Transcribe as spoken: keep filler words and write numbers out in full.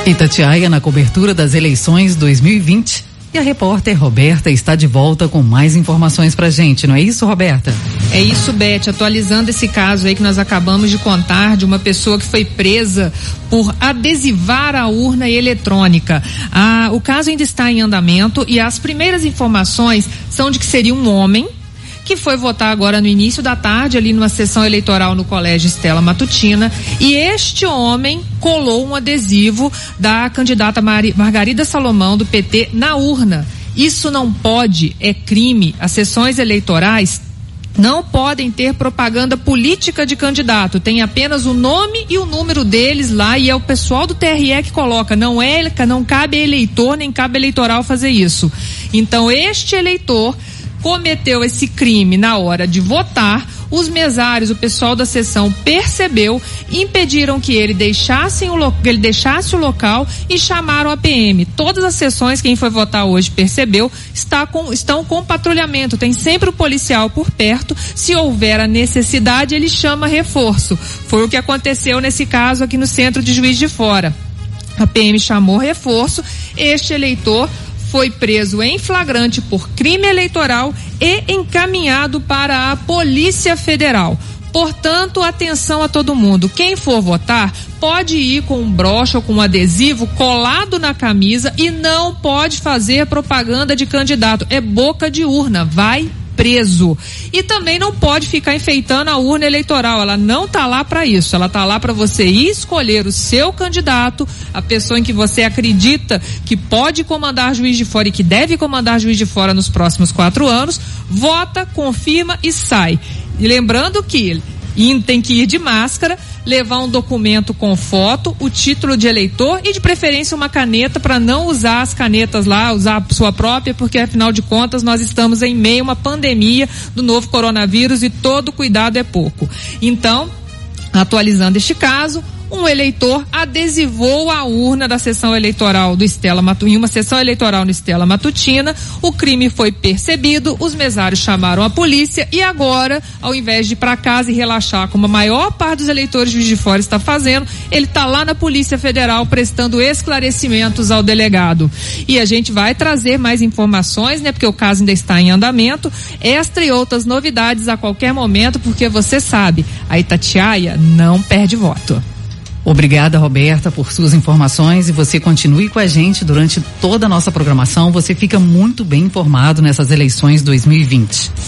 Itatiaia na cobertura das eleições dois mil e vinte. E a repórter Roberta está de volta com mais informações pra gente, não é isso, Roberta? É isso, Beth, atualizando esse caso aí que nós acabamos de contar de uma pessoa que foi presa por adesivar a urna eletrônica. Ah, o caso ainda está em andamento e as primeiras informações são de que seria um homem que foi votar agora no início da tarde ali numa sessão eleitoral no Colégio Estela Matutina, e este homem colou um adesivo da candidata Mar- Margarida Salomão do P T na urna. Isso não pode, é crime. As sessões eleitorais não podem ter propaganda política de candidato, tem apenas o nome e o número deles lá, e é o pessoal do T R E que coloca, não é, não cabe eleitor nem cabe eleitoral fazer isso. Então este eleitor cometeu esse crime na hora de votar. Os mesários, o pessoal da sessão percebeu, impediram que ele deixasse o, lo- ele deixasse o local e chamaram a P M. Todas as sessões, quem foi votar hoje percebeu, está com, estão com patrulhamento, tem sempre o policial por perto. Se houver a necessidade, ele chama reforço. Foi o que aconteceu nesse caso aqui no centro de Juiz de Fora. A P M chamou reforço, este eleitor foi preso em flagrante por crime eleitoral e encaminhado para a Polícia Federal. Portanto, atenção a todo mundo. Quem for votar pode ir com um broche ou com um adesivo colado na camisa e não pode fazer propaganda de candidato. É boca de urna, vai preso. E também não pode ficar enfeitando a urna eleitoral, ela não tá lá para isso, ela tá lá para você ir escolher o seu candidato, a pessoa em que você acredita que pode comandar Juiz de Fora e que deve comandar Juiz de Fora nos próximos quatro anos, vota, confirma e sai. E lembrando que tem que ir de máscara, levar um documento com foto, o título de eleitor e de preferência uma caneta, para não usar as canetas lá, usar a sua própria, porque afinal de contas nós estamos em meio a uma pandemia do novo coronavírus e todo cuidado é pouco. Então, atualizando este caso, um eleitor adesivou a urna da sessão eleitoral do Estela Matutina, uma sessão eleitoral no Estela Matutina. O crime foi percebido, os mesários chamaram a polícia e agora, ao invés de ir para casa e relaxar, como a maior parte dos eleitores de Juiz de Fora está fazendo, ele está lá na Polícia Federal prestando esclarecimentos ao delegado. E a gente vai trazer mais informações, né? Porque o caso ainda está em andamento. Esta e outras novidades a qualquer momento, porque você sabe, a Itatiaia não perde voto. Obrigada, Roberta, por suas informações, e você continue com a gente durante toda a nossa programação. Você fica muito bem informado nessas eleições dois mil e vinte.